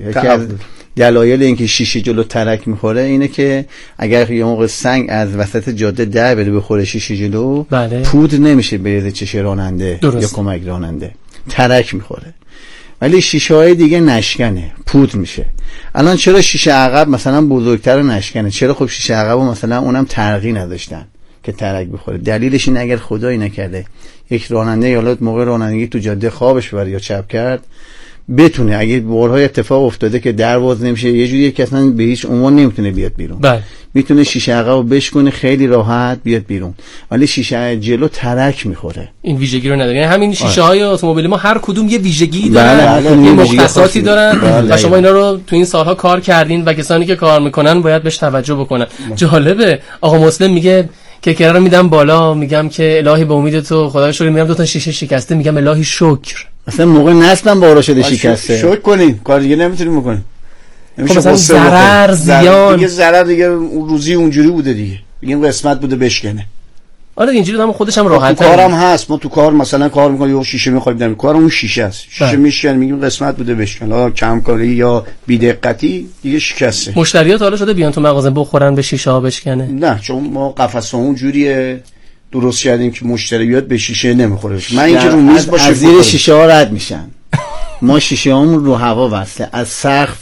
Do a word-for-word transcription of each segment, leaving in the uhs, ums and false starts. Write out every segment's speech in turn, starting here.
یکی از دلایل اینکه شیشه جلو ترک میخوره اینه که اگر یه موقع سنگ از وسط جاده در بره بخوره شیشه جلو، بله. پود نمیشه بریزه چش راننده یا کمک راننده، ترک میخوره. ولی شیشه های دیگه نشکنه، پود میشه. الان چرا شیشه عقب مثلا بزرگتر و نشکنه؟ چرا خب شیشه عقب و مثلا اونم ترقی نداشتن که ترک بخوره؟ دلیلش این اگر خدایی نکرده یک راننده یا موقع رانندگی تو جاده خوابش ببره یا چپ کرد، بتونه اگه بارهای اتفاق افتاده که در باز نمیشه، یه جوریه که اصلا به هیچ عنوان نمیتونه بیاد بیرون، بله. میتونه شیشه عقبو بشکنه خیلی راحت بیاد بیرون، ولی شیشه جلو ترک میخوره. این ویژگی رو نداره. یعنی همین شیشه های اتومبیل ما هر کدوم یه ویژگی بله، دارن، یه مختصاتی دارن بله. و شما اینا رو تو این سالها کار کردین و کسانی که کار میکنن باید بهش توجه بکنن. جالبه آقا مسلم میگه که کرا رو میدم بالا، میگم که الهی به امید تو خدای شکر، میگم دو تا شیشه شکسته، میگم الهی شکر. اصلا موقع نصبم بارا شده شکسته، شکر کنین، کار دیگه نمیتونیم بکنیم. خب مثلا ضرر زیان دیگه، ضرر دیگه روزی اونجوری بوده دیگه، میگیم قسمت بوده بشکنه. آره اینجوری هم خودش هم راحت تو کارم هست، ما تو کار مثلا کار میکنیم یه شیشه میخوایم بدیم، کارم اون شیشه است، شیشه میشکن، میگیم قسمت بوده بشکن، حالا کم کاری یا بی دقتی دیگه شکسته. مشتریات حالا شده بیان تو مغازه بخورن به شیشه ها بشکنه؟ نه، چون ما قفسه اون جوریه درست کردیم که مشتری بیاد به شیشه نمیخوره. من اینکه رو میز باشه از زیر شیشه ها رد میشن. ما شیشه هامون رو هوا وصله، از سقف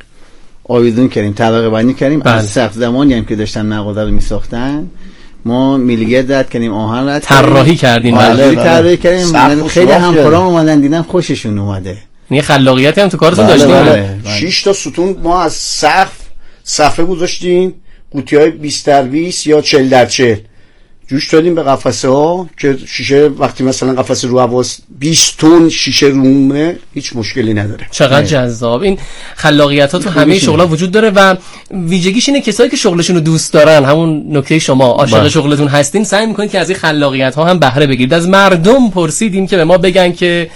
آویزون کردیم، طبقه بندی کردیم. بله. از سقف زمانی هم که داشتن مغازه رو میساختن ما میلیگرد رد کردیم، آهن رد طراحی کردیم، بله طراحی کردیم. خیلی همکاران اومدن دیدن خوششون اومده. یعنی خلاقیتی هم تو کارتون بله داشتیم. بله بله. شش تا ستون ما از سقف صفحه گذاشتیم، قوطی‌های بیست در بیست یا چهل در چهل جوش دادیم به قفسه ها که شیشه وقتی مثلا قفسه رو حواس بیست تن شیشه رومه هیچ مشکلی نداره. چقدر جذاب. این خلاقیت ها تو همه شغل‌ها وجود داره و ویژگیش اینه کسایی که شغلشون رو دوست دارن، همون نکته شما عاشق شغلتون هستین، سعی میکنید که از این خلاقیت ها هم بهره بگیرید. از مردم پرسیدیم که به ما بگن که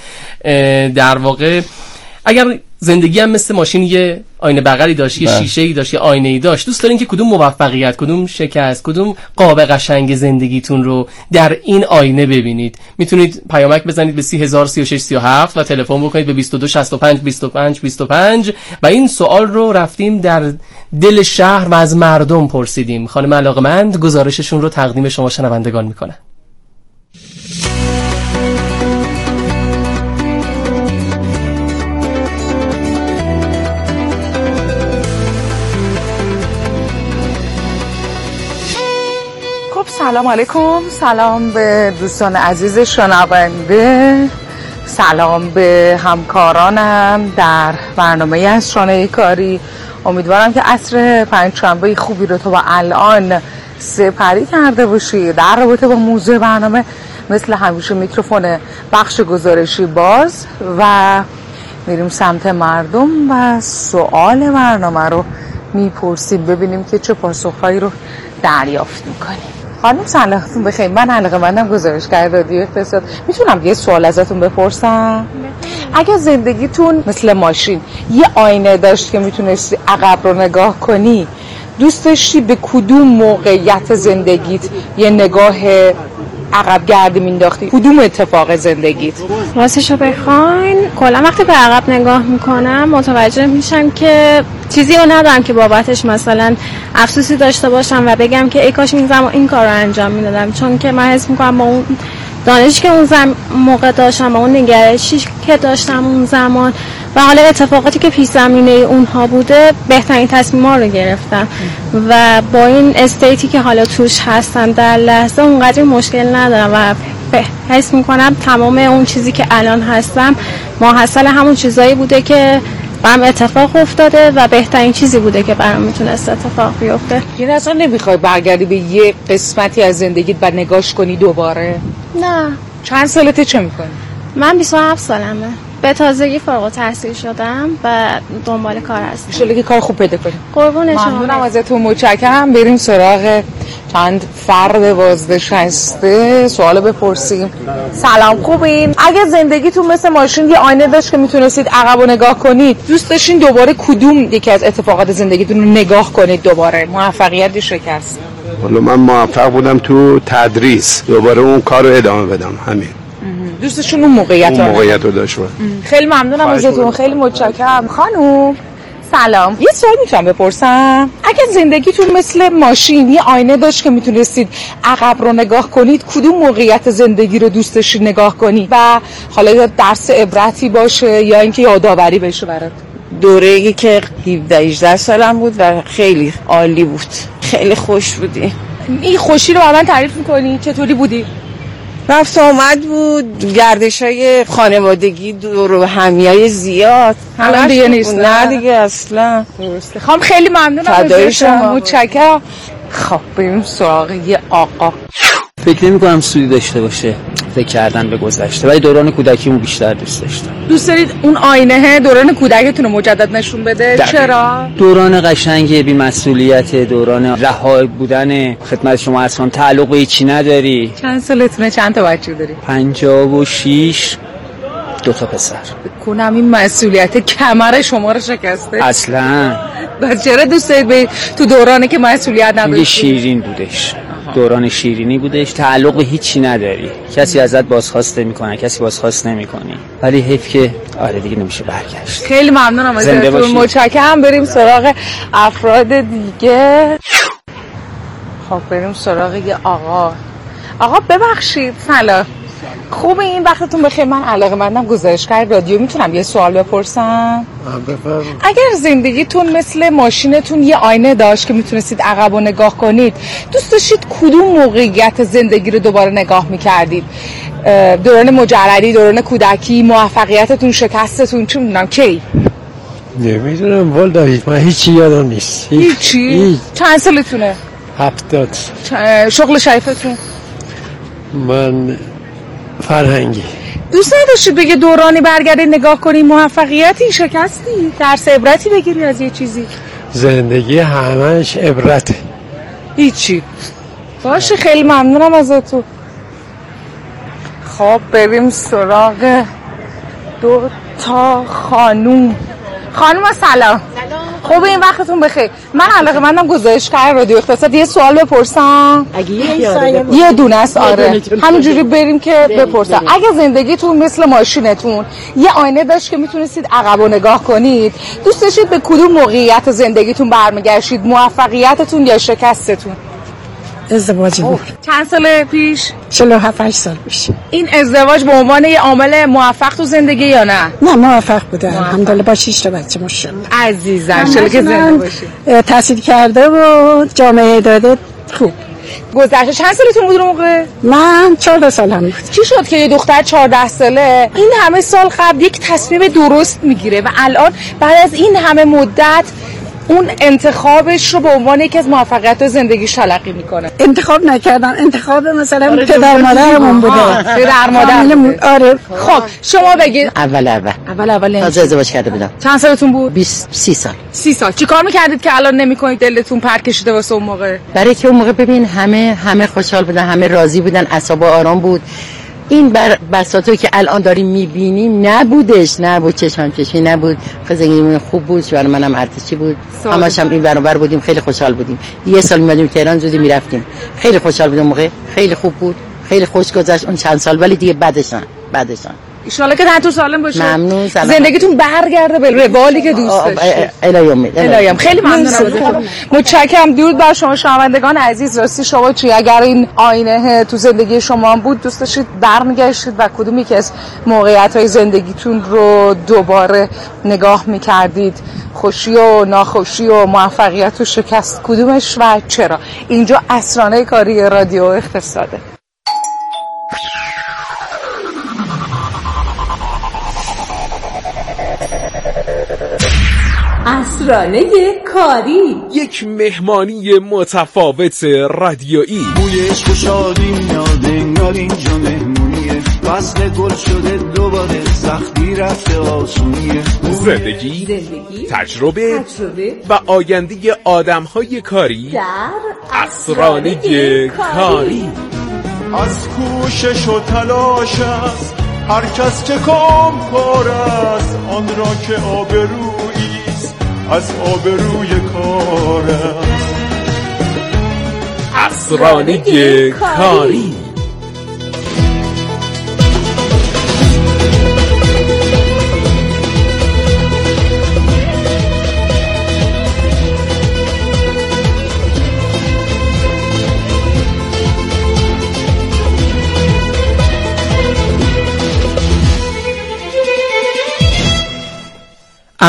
در واقع اگر زندگی هم مثل ماشین یه آینه بغلی داشت، یه شیشه‌ای داشت، یه آینه‌ای داشت، دوست دارین که کدوم موفقیت، کدوم شکست، کدوم قاب قشنگ زندگیتون رو در این آینه ببینید؟ میتونید پیامک بزنید به سی هزار سی و شش سی و هفت و تلفن بکنید به بیست و دو شصت و پنج بیست و پنج بیست و پنج و این سوال رو رفتیم در دل شهر و از مردم پرسیدیم. خانم علاقمند گزارششون رو تقدیم شما شنوندگان میکنه. سلام علیکم، سلام به دوستان عزیز شنونده، سلام به همکارانم در برنامه از شانه کاری. امیدوارم که عصر پنجشنبه خوبی رو تو با الان سپری کرده باشی. در رابطه با موضوع برنامه مثل همیشه میکروفون بخش گزارشی باز و میریم سمت مردم و سوال برنامه رو میپرسیم، ببینیم که چه پاسخهایی رو دریافت میکنیم. خانم سلامتون بخیر، من علاقه‌مندم گزارشگر رادیو اقتصاد. میتونم یه سوال ازتون بپرسم؟ اگه زندگیتون مثل ماشین یه آینه داشت که میتونستی عقب رو نگاه کنی، دوست داشتی به کدوم موقعیت زندگیت یه نگاه عقب گردی مینداختی؟ کدوم اتفاق زندگیت؟ راستشو بخواین کلا وقتی به عقب نگاه میکنم متوجه میشم که چیزی رو ندارم که بابتش مثلا افسوسی داشته باشم و بگم که ای کاش این زمان این کار رو انجام میدادم، چون که من حس میکنم با اون دانشی که اون زم... موقع داشتم، با اون نگرشی که داشتم اون زمان و حالا اتفاقاتی که پیش زمینه اونها بوده، بهترین تصمیم‌ها رو گرفتم و با این استیتی که حالا توش هستم در لحظه اونقدر مشکل ندارم و حس میکنم تمام اون چیزی که الان هستم ماحصل همون چیزایی بوده که برام اتفاق افتاده و بهترین چیزی بوده که برام میتونست اتفاق بیفته. یعنی اصلا نمیخوای برگردی به یه قسمتی از زندگیت و نگاش کنی دوباره؟ نه. چند سالته، چه میکنی؟ من بیست و هفت سالمه، به تازگی فارغ التحصیل شدم و دنبال کار هستم. ان شاءالله که کار خوب پیدا کنی. قربون شما. ممنونم ازتون، متشکرم. بریم سراغ چند فرد بازنشسته سوال بپرسیم. سلام، خوبین؟ اگه زندگیتون مثل ماشین یه آینه داشت که میتونستید عقب رو نگاه کنید، دوست داشتین دوباره کدوم یکی از اتفاقات زندگیتون رو نگاه کنید دوباره؟ موفقیت یا شکست؟ والا من موفق بودم تو تدریس، دوباره اون کار رو ادامه بدم. همین. دوستشون اون موقعیت اون موقعیت رو داشت. خیلی ممنونم ازتون، خیلی متشکرم. خانم سلام، یه سوال میتونم بپرسم؟ اگه زندگیتون مثل ماشین یه آینه داشت که میتونستید عقب رو نگاه کنید، کدوم موقعیت زندگی رو دوست داشتید نگاه کنید و حالا درس عبرتی باشه یا اینکه یادآوری بشه برات؟ دوره‌ای که هفده هجده سالم بود و خیلی عالی بود، خیلی خوش بودی. این خوشی رو با من تعریف میکنی؟ چطوری بودی؟ رفت آمد بود، گردش‌های خانوادگی، دور و همیای زیاد. الان دیگه نیست؟ نه دیگه اصلا. درسته. خانم خیلی ممنونم فدای شما، متشکرم. خب بریم سراغ یه آقا. فکر نمی‌کنم سودی داشته باشه فکر کردن به گذشته، ولی دوران کودکیمو بیشتر دوست داشتم. دوست دارید اون آینه دوران کودکتون رو مجدد نشون بده؟ دقیقا. چرا؟ دوران قشنگ بی‌مسئولیت، دوران رها بودن. خدمت شما اصلا تعلق به هیچی نداری. چند سالتونه؟ چند تا بچه داری؟ پنجاه و شش، دو تا پسر. کنم این مسئولیت کمر شما رو شکسته؟ اصلا. بس چرا دوست دارید به تو دورانی که مسئولیت نداشتی؟ یه شیرین بودش. دوران شیرینی بودش، تعلق به هیچی نداری، کسی ازت بازخواست نمیکنه، کسی بازخواست نمیکنی، ولی حیف که آره دیگه نمیشه برگشت. خیلی ممنونم ازتون، متشکرم. بریم سراغ افراد دیگه. خب بریم سراغ یه آقا. آقا ببخشید، سلام، خوبه؟ این وقتتون بخیر. من علاقه‌مندم گزارشگر رادیو، میتونم یه سوال بپرسم؟ بفرمایید. اگر زندگیتون مثل ماشینتون یه آینه داشت که میتونستید عقب رو نگاه کنید، دوست داشتید کدوم موقعیت زندگی رو دوباره نگاه میکردید؟ دوران مجردی، دوران کودکی، موفقیتتون، شکستتون، چه میدونم کی؟ نمیدونم والا، من هیچی یادم نیست. هیچی؟ هیچ. چند سالتونه؟ هفتاد. شغل شریفتون؟ من فرهنگی. دوست نداشتید بگه دورانی برگردی نگاه کنی، موفقیتی، شکستی، درس عبرتی بگیری از یه چیزی؟ زندگی همش عبرته. هیچی. باشه، خیلی ممنونم ازتون. خب بریم سراغ دو تا خانوم. خانوم سلام. خوبه؟ این وقتتون بخیر. من علاقه‌مندم گزارشگر رادیو اقتصاد، یه سوال بپرسم؟ اگه یه یه دونه است. آره همینجوری بریم که بپرسم. اگه زندگیتون مثل ماشینتون یه آینه داشت که میتونستید عقب و نگاه کنید، دوست داشتید به کدوم موقعیت زندگیتون برمیگشتید؟ موفقیتتون یا شکستتون؟ ازدواج بود. چند سال پیش؟ چهل و هفت سال پیش. این ازدواج به عنوان یه عامل موفق تو زندگی یا نه؟ نه موفق بوده، الحمدلله، با شش تا بچه ماشاءالله. عزیزم شلو که زنده باشی. تحصیل کرده و جامعه داده خوب. گذشته چند سالتون بود اون موقع؟ من چهارده سالم بود. چی شد که یه دختر چهارده ساله این همه سال قبل یک تصمیم درست میگیره و الان بعد از این همه مدت اون انتخابش رو به عنوان یکی از موفقیت زندگیش تلقی میکنه؟ انتخاب نکردم، انتخاب مثلا پدر مادرمون بوده. پدر مادر. آره. خب شما بگید. اول اول اول اول تازه ازدواج کرده بودم. چند سالتون بود؟ بیست سی سال. سی سال. چیکار میکردید که الان نمیکنید؟ دلتون پرت کشیده واسه اون موقع؟ برای که اون موقع ببین همه همه خوشحال بودن، همه راضی بودن، اعصاب آرام بود. این بر بساطی که الان داریم میبینیم نبودش، نبود، چشم چشمی نبود، زندگیمون خوب بود، شوهر منم ارتشی بود، همش هم این برابر بودیم، خیلی خوشحال بودیم. یه سال میمدیم تهران، زودی میرفتیم، خیلی خوشحال بودیم موقع، خیلی خوب بود، خیلی خوش گذشت اون چند سال، ولی دیگه بعدشان بعدشان ان شاء الله که تو سالم باشه. ممنون. زندگیتون برگرده به روالی که دوست داشتید. الهیام الهیام. خیلی ممنونم. متشکرم. درود بر شما شنوندگان عزیز. راستی شما چی اگر این آینه تو زندگی شما بود، دوست داشتید برمیگشتید و کدوم یکی از موقعیت‌های زندگیتون رو دوباره نگاه می‌کردید؟ خوشی و ناخوشی و موفقیت و شکست، کدومش و چرا؟ اینجا اسرانه کاری رادیو اقتصاده. اسرانه کاری، یک مهمانی متفاوت رادیویی. بوی عشق و شادی میاد انگار اینجا مهمونیه، فصل گل شده دوباره، سختی رفته آسونیه. زندگی, زندگی تجربه, تجربه و آینده آدم‌های کاری در اسرانه کاری. از کوشش و تلاش است هر کس که کام کار است، آن را که آبرویی از آبروی کار است. اسرانه کاری.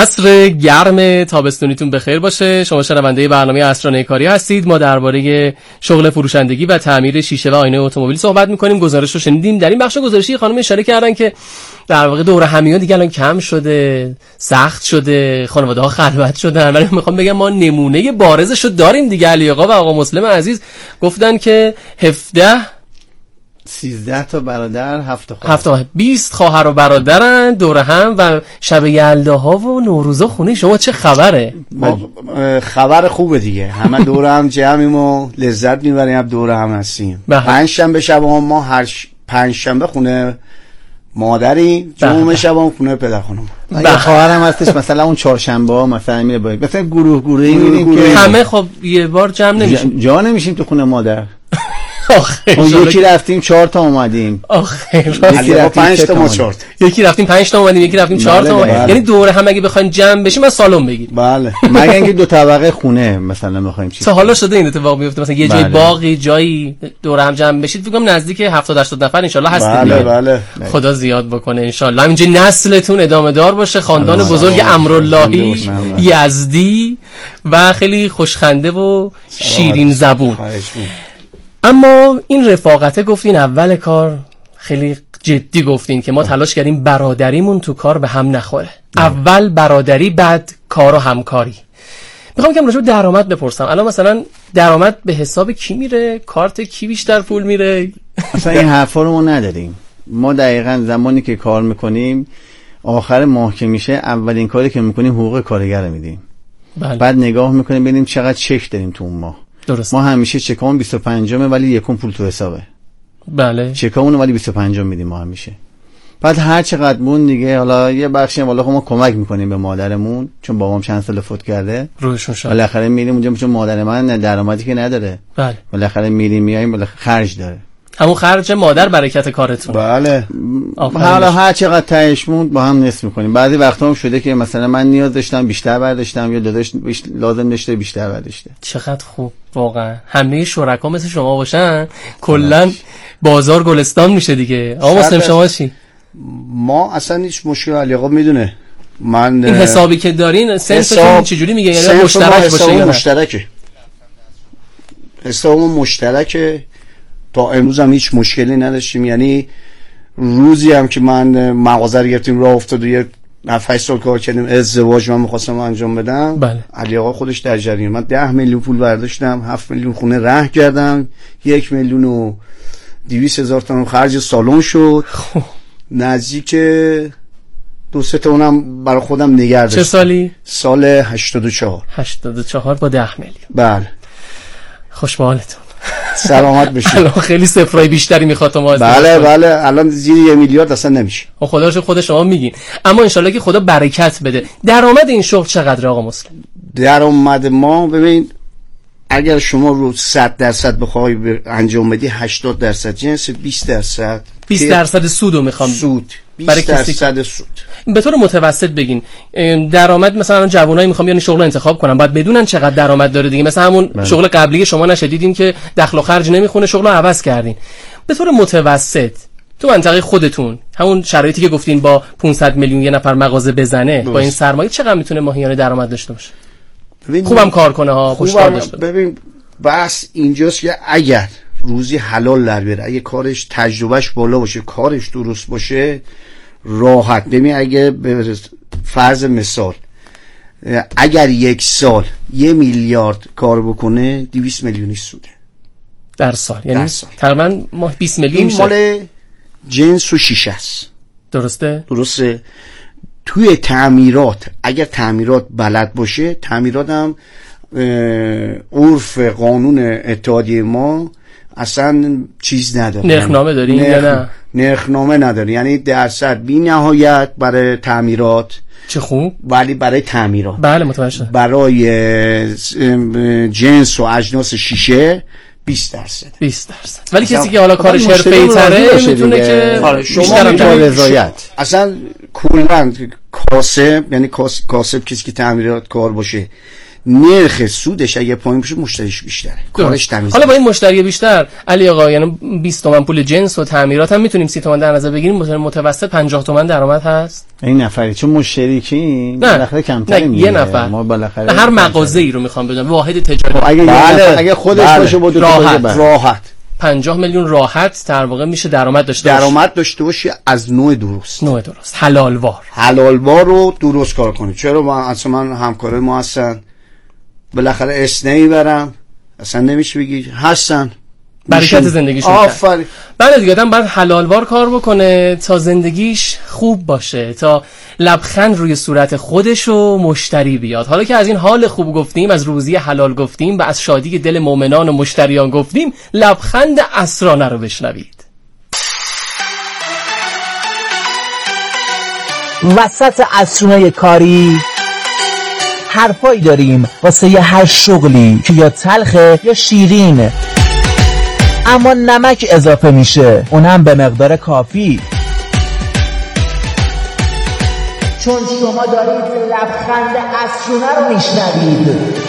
عصر گرم تابستونیتون بخیر باشه. شما شنونده برنامه عصرانه کاری هستید. ما درباره شغل فروشندگی و تعمیر شیشه و آینه اتومبیل صحبت می‌کنیم. گزارش رو شنیدیم. در این بخش گزارشی خانم اشاره کردن که در واقع دور همیان دیگه الان کم شده، سخت شده، خانواده‌ها خلوت شدن. ولی میخوام بگم ما نمونه بارزش رو داریم دیگه. علی آقا و آقا مسلم عزیز گفتن که هفده سیزده تا برادر، هفت خواهر، هفت بیست خواهر و برادرن دور هم و شب یلداها و نوروزا خونه شما چه خبره؟ خبر خوبه دیگه، همه دور هم جمعیم و لذت میبریم، دور هم هستیم. پنج شنبه شب ما هر ش... پنج شنبه خونه مادری، جمعه شب هم خونه پدر خانم. یه خواهرم هستش مثلا اون چهارشنبه ها مثلا میره باید مثلا گروه گروهی میریم که همه خب یه بار جمع نمیشیم، جا نمیشیم تو خونه مادر. اون یکی رفتیم چهار تا اومدیم، یکی رفتیم پنج تا ما چهار تا، یکی رفتیم پنج تا اومدیم، یکی رفتیم چهار تا. یعنی دوره هم اگه بخواین جمع بشیم از سالن بگیریم. بله، مگه اینکه دو طبقه خونه مثلا می‌خوایم چیز. تا حالا شده این اتفاق بیفته مثلا یه جای باقی جایی دوره هم جمع بشید؟ فکر کنم نزدیک هفتاد هشتاد نفر ان شاء الله هستید. بله بله، خدا زیاد بکنه ان شاء الله. همینجوری نسلتون ادامه دار باشه. خاندان بزرگ امراللهی یزدی و خیلی خوشخنده و شیرین زبون. اما این رفاقته گفتین اول کار، خیلی جدی گفتین که ما تلاش کردیم برادریمون تو کار به هم نخوره. اول برادری، بعد کار و همکاری. میخوام که راجع به درآمد بپرسم. الان مثلا درآمد به حساب کی میره؟ کارت کی بیشتر پول میره؟ مثلا این حرفا رو ما نداریم. ما دقیقاً زمانی که کار میکنیم آخر ماه که میشه اولین کاری که میکنیم حقوق کارگر رو میدیم. بله. بعد نگاه میکنیم ببینیم چقدر چک داریم تو اون ماه. درست. ما همیشه چکامون بیست و پنجمه ولی یکم پول تو حسابه. بله. چکامون ولی بیست و پنجم میدیم ما همیشه. بعد هر چقدر مون دیگه حالا یه بخشی والا ما کمک میکنیم به مادرمون چون بابام چند سال فوت کرده. روشون شد. بالاخره میریم اونجا چون مادر من درآمدی که نداره. بله. بالاخره میریم میایم بالاخره خرج داره. همون خرج مادر برکت کارتون. بله. حالا هر چقدر تهش موند با هم نصف میکنیم. بعضی وقتا هم شده که مثلا من نیاز داشتم بیشتر برداشتم یا داداش لازم داشته بیشتر برداشته. چقدر خوب واقعا. همه شرکا مثل شما باشن کلا بازار گلستان میشه دیگه. آقا مسلم شما چی؟ ما اصلا هیچ مشکل علی آقا میدونه. من این حسابی که دارین سنفتون چجوری میگه؟ یعنی مشترک باشه یا مشترکه. حساب مشترکه. تا امروز هم هیچ مشکلی نداشتیم. یعنی روزی هم که من مغازه رو گرفتیم راه افتاد و یه هفت سال کار کردیم ازدواج من می‌خواستم انجام بدم. بله. علی آقا خودش در جریان. من ده میلیون پول برداشتم، هفت میلیون خونه رهن کردم، یک میلیون و دویست هزار تومان خرج سالن شد. نزدیک دو سه تا اونم برای خودم نگه داشتم. چه سالی؟ سال هشتاد و چهار. هشتاد و چهار با ده میلیون. بله. خوش به حالتون. سلامت بشید. الان خیلی صفرای بیشتری میخواد ما. بله بله، الان زیر یه میلیارد اصلا نمیشه. خدا رو خود شما میگین. اما انشالله که خدا برکت بده. درآمد این شغل چقدر آقا مسلم؟ درآمد ما ببین اگر شما رو صد درصد بخوای انجام بدی هشتاد درصد جنس، بیست درصد بیست درصد سودو میخوام. سود بیست درصد سود. به طور متوسط بگین درآمد مثلا جوانایی میخوام یعنی شغل انتخاب کنم بعد بدونن چقدر درآمد داره دیگه. مثلا همون من. شغل قبلی شما نشدیدین که دخل و خرج نمیخونه، شغل رو عوض کردین. به طور متوسط تو منطقه خودتون همون شرایطی که گفتین با پانصد میلیون یه نفر مغازه بزنه بس. با این سرمایه چقدر میتونه ماهیانه درآمد داشته باشه؟ خوبم کار کنه ها، خوشکار داشته. ببین بس اینجاست که اگر روزی حلال در بیاره، اگه کارش تجربهش بالا باشه، کارش درست باشه، راحت. ببین اگه به فرض مثال اگر یک سال یه میلیارد کار بکنه دویست میلیونی سوده در سال. یعنی تقریبا ماه بیست میلیون میشه. مال جنس و شیشه است. درسته؟ درسته. توی تعمیرات اگر تعمیرات بلد باشه، تعمیرات هم عرف قانون اتحادیه ما اصلا چیز نداره. نرخنامه داریم یا نه؟ نرخنامه نداره. یعنی درصد بی نهایت برای تعمیرات. چه خوب. ولی برای تعمیرات بله متوجه. برای جنس و اجناس شیشه بیست درصد. بیست درصد. ولی کسی که حالا کارش حرفه‌ای تره میتونه که شما با رضایت اصلا کلا کاسب، یعنی کاسب کسی که تعمیرات کار باشه نرخ سودش اگه پایین بشه مشتریش بیشتره، کارش تمیزه. حالا با این مشتری بیشتر علی آقا، یعنی بیست تومن پول جنس و تعمیرات هم میتونیم سی تومن در نظر بگیریم، متوسط پنجاه تومن درآمد هست این نفری، چون مشترکی بالاخره کمتر میگیره. یه نفر ما بالاخره هر مغازه‌ای رو میخوام بگم، واحد تجاری اگه بله. اگه خودش بله. باشه بود راحت راحت پنجاه میلیون راحت در واقع میشه درآمد داشته باشه. درآمد داشته باشه از نوع درست. نوع درست. حلالوار. حلالوار رو درست کار کنی. چرا من اصلا من همکارای ما هستن بالاخره اسنی برم اصلا نمیشه بگی هستن برکت زندگیشون. آفرین. بله دیگه آدم باید حلالوار کار بکنه تا زندگیش خوب باشه، تا لبخند روی صورت خودش و مشتری بیاد. حالا که از این حال خوب گفتیم، از روزی حلال گفتیم و از شادی دل مؤمنان و مشتریان گفتیم، لبخند اسرانه رو بشنوید. وسط اسرانه کاری حرفایی داریم واسه یه هر شغلی که یا تلخه یا شیرین، اما نمک اضافه میشه، اونم به مقدار کافی. چون شما دارید لبخند اسرانه رو میشنوید.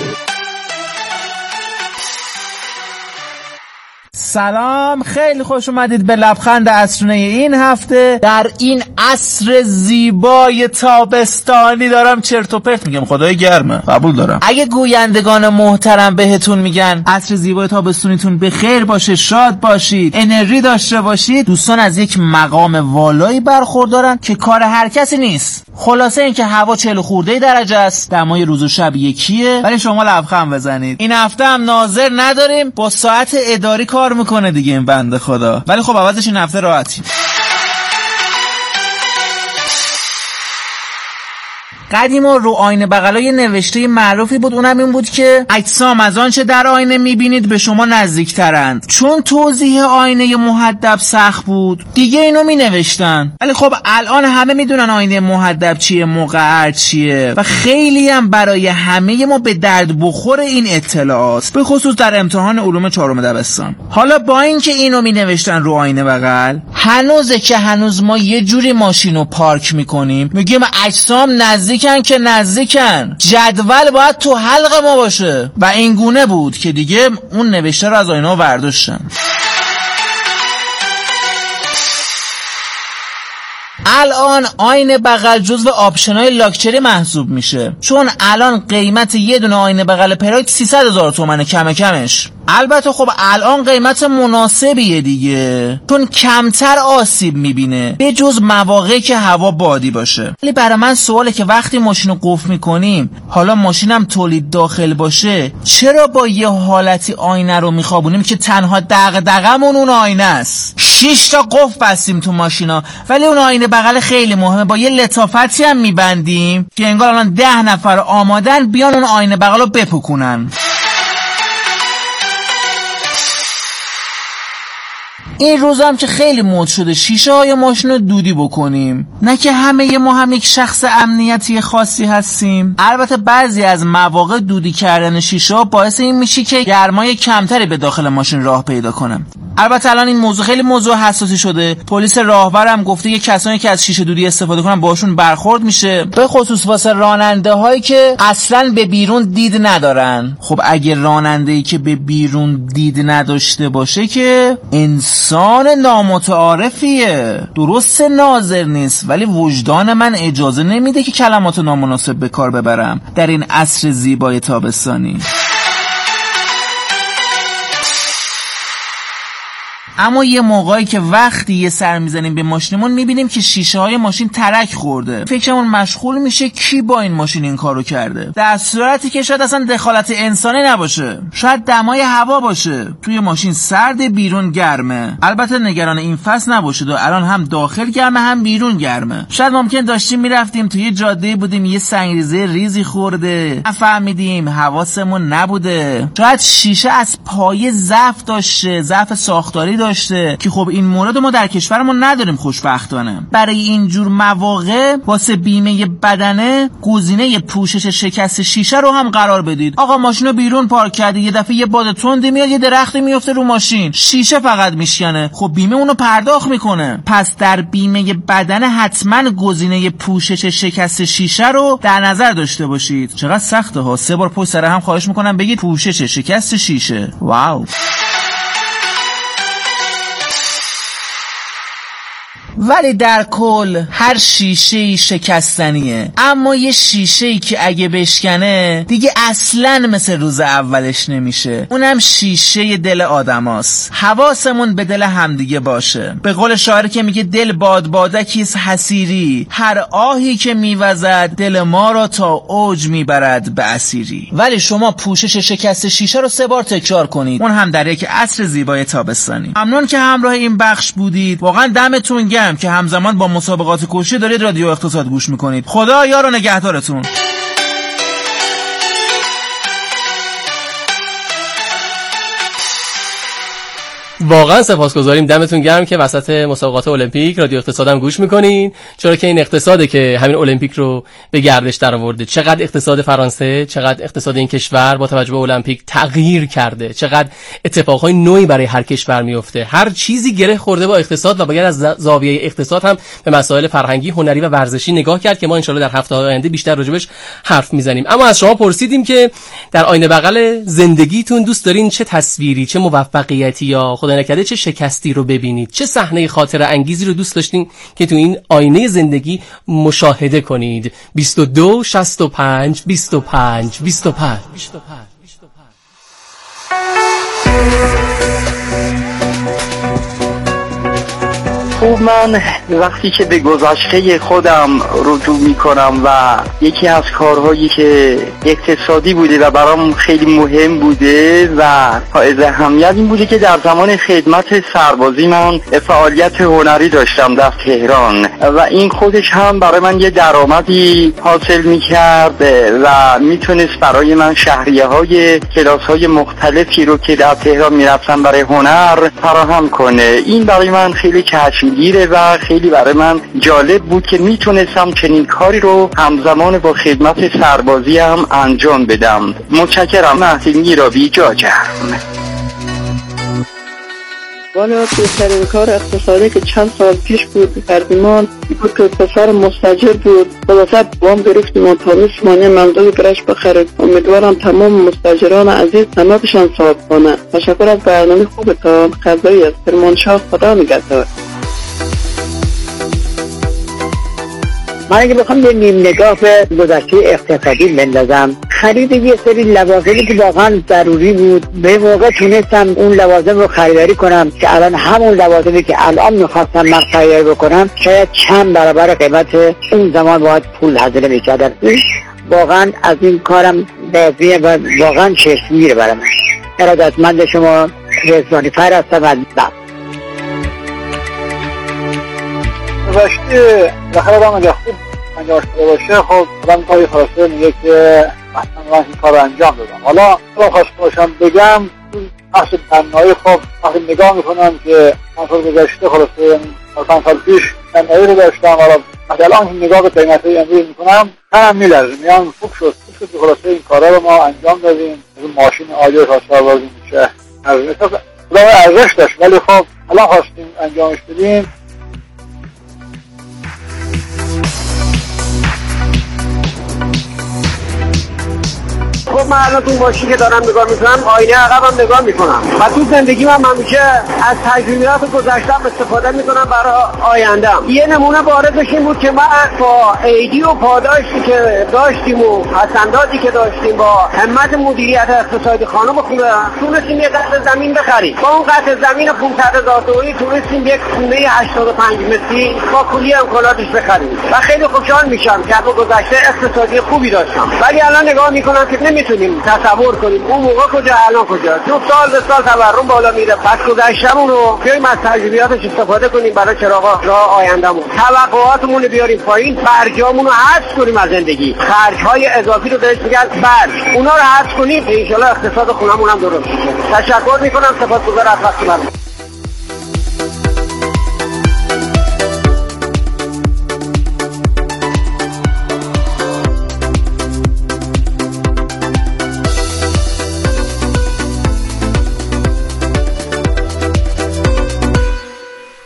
سلام، خیلی خوش اومدید به لبخند عصرانه این هفته. در این عصر زیبای تابستانی دارم چرت و پرت میگم، خدای گرمه، قبول دارم. اگه گویندگان محترم بهتون میگن عصر زیبای تابستونیتون به خیر باشه، شاد باشید، انرژی داشته باشید، دوستان از یک مقام والایی برخوردارن که کار هر کسی نیست. خلاصه اینکه هوا چهل خورده درجه است، دمای روز و شب یکیه، ولی شما لبخند بزنید. این هفته هم ناظر نداریم، با ساعت اداری کار میکنه دیگه این بنده خدا، ولی خب عوضش این هفته راحتیم. قدیما رو آینه بغلای نوشته معروفی بود، اونم این بود که اجسام از آنچه در آینه میبینید به شما نزدیکترند. چون توضیح آینه محدب سخت بود دیگه اینو مینوشتن، ولی خب الان همه میدونن آینه محدب چیه، مقعر چیه، و خیلی هم برای همه ما به درد بخور این اطلاعات، به خصوص در امتحان علوم چهارم دبستان. حالا با اینکه اینو مینوشتن رو آینه بغل، هنوزه که هنوز ما یه جوری ماشینو پارک میکنیم میگیم اجسام نزدیک که نزدیکن، جدول باید تو حلق ما باشه، و این گونه بود که دیگه اون نوشته رو از آینه ها برداشتن. الان آینه بغل جزو آپشنای لاکچری محسوب میشه، چون الان قیمت یه دونه آینه بغل پراید سیصد هزار تومنه کم کمش. البته خب الان قیمت مناسبیه دیگه، چون کمتر آسیب میبینه به جز مواقعی که هوا بادی باشه. ولی برای من سواله که وقتی ماشینو قفل میکنیم، حالا ماشینم تولید داخل باشه، چرا با یه حالتی آینه رو میخوابونیم که تنها دغدغمون اون آینه است؟ شش تا قفل بستیم تو ماشینا، ولی اون آینه بغل خیلی مهمه، با یه لطافتی هم میبندیم که انگار الان ده نفر آمادن بیان اون آینه بغل رو بپکنن. این روزا هم که خیلی مد شده شیشه های ماشین رو دودی بکنیم، نه که همه ما هم یک شخص امنیتی خاصی هستیم. البته بعضی از مواقع دودی کردن شیشه ها باعث این میشه که گرمای کمتری به داخل ماشین راه پیدا کنه. البته الان این موضوع خیلی موضوع حساسی شده، پلیس راهبر هم گفته که کسانی که از شیشه دودی استفاده کنن باشون برخورد میشه، به خصوص واسه راننده هایی که اصلا به بیرون دید ندارن. خب اگه راننده‌ای که به بیرون دید نداشته باشه که انسان نامتعارفیه، درست ناظر نیست، ولی وجدان من اجازه نمیده که کلمات نامناسب به کار ببرم در این عصر زیبای تابستانی. اما یه موقعی که وقتی یه سر میزنیم به ماشینمون میبینیم که شیشه های ماشین ترک خورده، فکرمون مشغول میشه کی با این ماشین این کارو کرده، در صورتی که شاید اصلا دخالت انسانی نباشه، شاید دمای هوا باشه، توی ماشین سرد بیرون گرمه. البته نگران این فصل نباشید، و الان هم داخل گرمه هم بیرون گرمه. شاید ممکن داشتیم میرفتیم توی جاده بودیم یه سنگریزه ریزی خورده، نفهمیدیم، حواسمون نبوده، شاید شیشه از پایه ضعف داشته، ضعف ساختاری داشته که خب این مورد ما در کشورمون نداریم خوشبختانه. برای این جور مواقع واسه بیمه بدنه گزینه پوشش شکست شیشه رو هم قرار بدید. آقا ماشینو بیرون پارک کردی، یه دفعه یه باد تندی میاد، یه درختی میفته رو ماشین، شیشه فقط میشکنه، خب بیمه اونو پرداخت میکنه. پس در بیمه بدنه حتما گزینه پوشش شکست شیشه رو در نظر داشته باشید. چقدر سخته ها، سه بار پشت سر هم خواهش میکنم بگید پوشش شکست شیشه. واو. ولی در کل هر شیشه‌ای شکستنیه، اما یه شیشه‌ای که اگه بشکنه دیگه اصلاً مثل روز اولش نمیشه. اونم شیشه دل آدماست. حواسمون به دل همدیگه باشه. به قول شاعر که میگه دل باد بادکیست حسیری، هر آهی که میوزد دل ما را تا اوج میبرد به اسیری. ولی شما پوشش شکست شیشه رو سه بار تکرار کنید، اون هم در یک عصر زیبای تابستانی. ممنون که همراه این بخش بودید. واقعا دمتون گرم که همزمان با مسابقات کوشی دارید رادیو اقتصاد گوش میکنید. خدا یار و نگهدارتون. واقعا سپاسگزاریم، دمتون گرم که وسط مسابقات المپیک رادیو اقتصادم گوش میکنین، چرا که این اقتصاده که همین المپیک رو به گردش در آورده. چقدر اقتصاد فرانسه، چقدر اقتصاد این کشور با توجه به المپیک تغییر کرده، چقدر اتفاقای نوعی برای هر کشور میفته. هر چیزی گره خورده با اقتصاد و باید از زاویه اقتصاد هم به مسائل فرهنگی، هنری و ورزشی نگاه کرد که ما ان شاءالله در هفته‌های آینده بیشتر راجبش حرف میزنیم. اما از شما پرسیدیم که در آینه بغل زندگیتون دوست دارین چه تصویری، چه موفقیتی یا خدا نکرده چه شکستی رو ببینید، چه صحنه خاطره انگیزی رو دوست داشتین که تو این آینه زندگی مشاهده کنید. بیست و دو شصت و پنج بیست و پنج بیست و پنج. خب من وقتی که به گذشته خودم رجوع میکنم و یکی از کارهایی که اقتصادی بوده و برام خیلی مهم بوده و حائز اهمیت این بوده که در زمان خدمت سربازی من فعالیت هنری داشتم در تهران و این خودش هم برای من یه درآمدی حاصل میکرد و میتونست برای من شهریه های کلاس های مختلفی رو که در تهران میرفتم برای هنر فراهم کنه. این برای من خیلی چشم گیره و خیلی برای من جالب بود که میتونستم چنین کاری رو همزمان با خدمت سربازی هم انجام بدم. متشکرم. محسن میرابی جاجم. والا بهترین کار اقتصادی که چند سال پیش بود ترجمان بود که پسر مستاجر بود خلاصه وام گرفتیم و تاروش مانه ممدوی برش بخرید. امیدوارم تمام مستاجران عزیز تمامشان صاحب کنه. تشکر از برنامه خوبتان. خزایی از کرمانشاه. خدا نگهدار. من اگه بخوام یه نیم نگاه به گذشته اقتصادی بندازم، خرید یه سری لوازمی که واقعا ضروری بود به موقع تونستم اون لوازم رو خریداری کنم که الان همون لوازمی که الان میخواستم من خریداری بکنم شاید چند برابر قیمت اون زمان باید پول هزینه میکردم. واقعا از این کارم بازیه و واقعا چشمگیره برام. ارادتمند شما رضوانی فر هستم از باب. گذشته بخیر آدم اگه خوب انجام شده باشه خب آدم کاری خلاصه میگه که مثلا من این کار رو انجام دادم. حالا من خواسته باشم بگم بخش تنهایی خب وقتی نگاه میکنم که من سال گذشته خلاصه پنج سال پیش تنهایی رو داشتم، حالا مثلا که نگاه به قیمت‌های امروز میکنم تنم میلرزه، میگم خوب شد خوب شد خلاصه این کارا رو ما انجام دادیم. این ماشین عالی رو سازی میشه ارزش داشت ولی خب الان خواستیم انجامش بدیم. خب من الان تو ماشین که دارم نگاه میکنم آینه عقبم نگاه میکنم و تو زندگی من همیشه از تجربیات گذشتم استفاده میکنم برای آیندم. یه نمونه بارزش این بود که من با ایدی و پاداشی که داشتیم و پسندازی که داشتیم با همت مدیریت اقتصادی خانم خوبه تونستیم یه قطعه زمین بخریم. با اون قطعه زمین پانصد هزار تومانی تونستیم یک خونه هشتاد و پنج متری با کلی امکاناتش بخریم و خیلی خوشحال میشم که با گذشته اقتصادی خوبی داشتم. ولی الان نگاه میکنم که نمیتونیم تصور کنیم اون موقع کجا الان کجا. دو سال به سال تورم بالا میره. پس گذشتهمون رو بیایم از تجربیاتش استفاده کنیم برای چراغ راه آیندهمون. توقعاتمون رو بیاریم پایین، برجامون رو حذف کنیم از زندگی. خرج‌های اضافی رو بهش میگن برج، اونا رو حذف کنیم ان شاءالله اقتصاد خونمون هم درست میشه. تشکر میکنم. سپاسگزارم از وقتتون.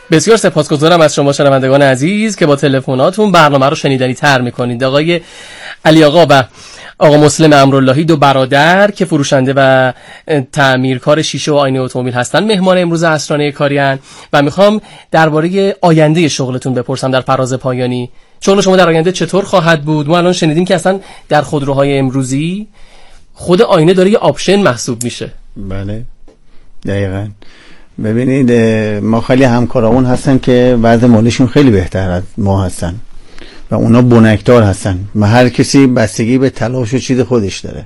بسیار سپاسگزارم از شما شنوندگان عزیز که با تلفناتون برنامه رو شنیدنی تر میکنید. آقای علی آقا و آقا مسلم امراللهی، دو برادر که فروشنده و تعمیرکار شیشه و آینه اتومبیل هستن، مهمان امروز عصرانه کاری ان و میخوام درباره آینده شغلتون بپرسم در فراز پایانی. شغل شما در آینده چطور خواهد بود؟ ما الان شنیدیم که اصلا در خودروهای امروزی خود آینه داره یه آپشن محسوب میشه. بله دقیقاً. ببینید ما خیلی همکارامون هستن که وضع مالیشون خیلی بهتر از ما هستن و اونا بنکدار هستن و هر کسی بستگی به تلاش و چیز خودش داره.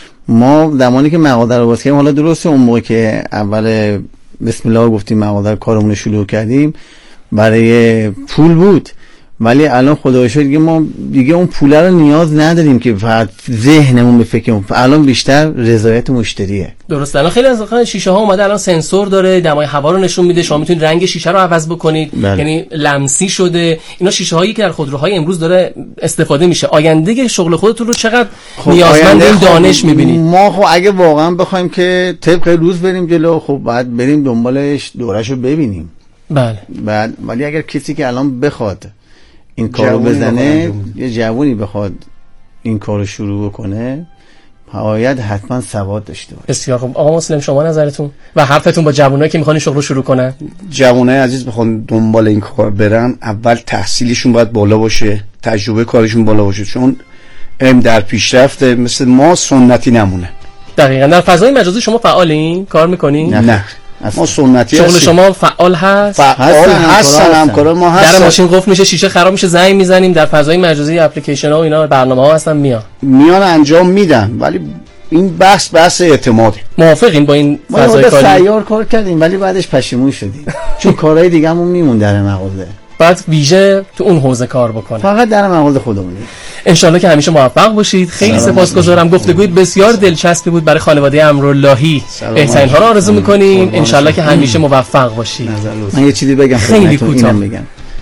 ما زمانی که مغازه رو باز کردیم، حالا درسته اون موقع که اول بسم الله گفتیم مغازه کارمون رو شروع کردیم برای پول بود، ولی الان خدا رو شکر دیگه ما دیگه اون پول رو نیاز نداریم که فقط ذهنمون به فکرمون، الان بیشتر رضایت مشتریه. درسته. الان خیلی از شیشه ها اومده الان سنسور داره، دمای هوا رو نشون میده، شما میتونید رنگ شیشه رو عوض بکنید. بله. یعنی لمسی شده. اینا شیشه هایی که در خودروهای امروز داره استفاده میشه. آینده شغل خودتون رو چقدر خب نیازمند این دانش میبینید؟ ما خب اگه واقعا بخوایم که طبق روز بریم جلو، خب بعد بریم دنبالش دورهشو ببینیم. بله. بعد ولی اگر کسی که الان بخواد این کارو بزنه، یه جوونی بخواد این کارو شروع بکنه، باید حتما سواد داشته باشه. بسیار خوب. آقا مسلم شما نظرتون و حرفتون با جوونایی که میخوان این شغل رو شروع کنن؟ جوونای عزیز بخوان دنبال این کار برن، اول تحصیلشون باید بالا باشه، تجربه کارشون بالا باشه، چون علم در پیشرفت مثل ما سنتی نمونه. دقیقاً. در فضای مجازی شما فعالین؟ کار میکنین؟ نه, نه. ما سنتی شغل شما فعال هست؟ فعال هستن همکارا ما هستن. در ماشین قفل میشه، شیشه خراب میشه، زنگ میزنیم، در فضای مجازی اپلیکیشن ها و اینا برنامه ها هستن، میان میان انجام میدن، ولی این بحث بحث اعتماده. موافقین با این فضای کاری؟ ما سیار کار کردیم ولی بعدش پشیمون شدیم چون کارهای دیگه‌مون میمون در مغازه. بعد ویژه تو اون حوزه کار بکنه. فقط در مغازه خودمونی. ان شاءالله که همیشه موفق باشید. خیلی سپاسگزارم. گفتگوی بسیار دلچسبی بود برای خانواده امراللهی. بهترین ها رو آرزو می‌کنیم. ان شاءالله که همیشه موفق باشید. من یه چیزی بگم، خیلی کوتاه بگم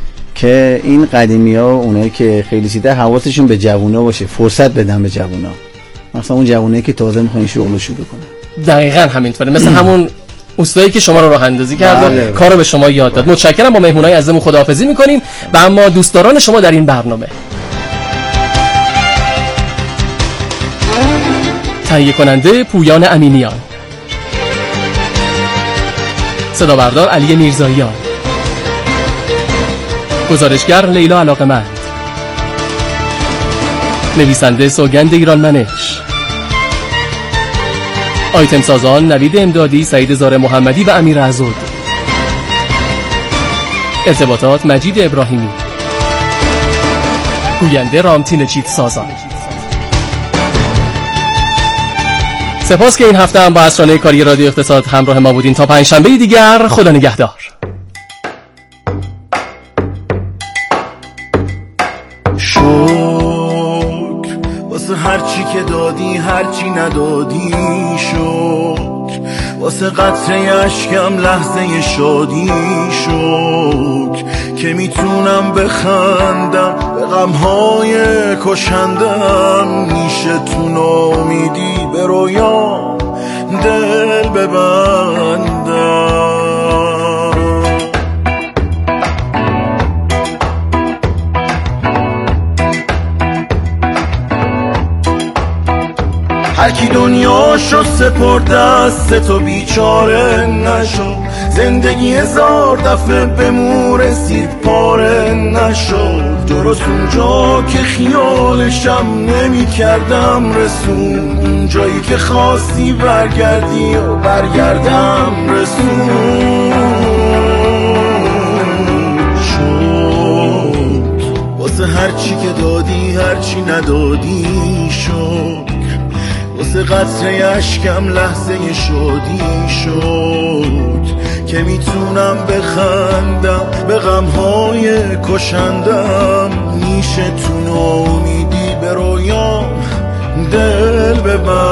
که این قدیمی‌ها اونایی که خیلی سیده حواسشون به جوونا باشه، فرصت بدن به جوونا. مثلا اون جوونایی که تازه می‌خوان شغل شروع کنن. دقیقاً همینطوره. مثل همون استادی که شما رو راه اندازی کرد، کارو به شما یاد داد. متشکرم. با مهمونای عزیزمون خداحافظی می‌کنیم و اما دوستداران شما در این برنامه. تهیه کننده پویان امینیان، صدا بردار علی میرزاییان، گزارشگر لیلا علاقمند، نویسنده سوگند ایرانمنش، آیتم سازان نوید امدادی، سعید زاره محمدی و امیر عزود، ارتباطات مجید ابراهیمی، گوینده رامتین چیت سازان. سپاس که این هفته هم با عصرانه کاری رادیو اقتصاد همراه ما بودین. تا پنجشنبه دیگر، خدا نگهدار. شکر واسه هرچی که دادی، هرچی ندادی، شکر واسه قطره اشکم لحظه شادی، شکر که میتونم بخندم به غمهای کشندم، میشه تو نامیدی به رویام دل ببندم. هر کی دنیاشو سپرد دست تو بیچاره نشو، زندگی هزار دفعه به مو رسید پاره نشو، درست اونجا که خیالشم نمی کردم رسون، اونجایی که خواستی برگردی و برگردم رسون. شد واسه هرچی که دادی، هرچی ندادی، شد واسه قطره اشکم لحظه شادی، شد که میتونم بخندم به غمهای کشندم، میشه تو ناامیدی به رویام دل ببند.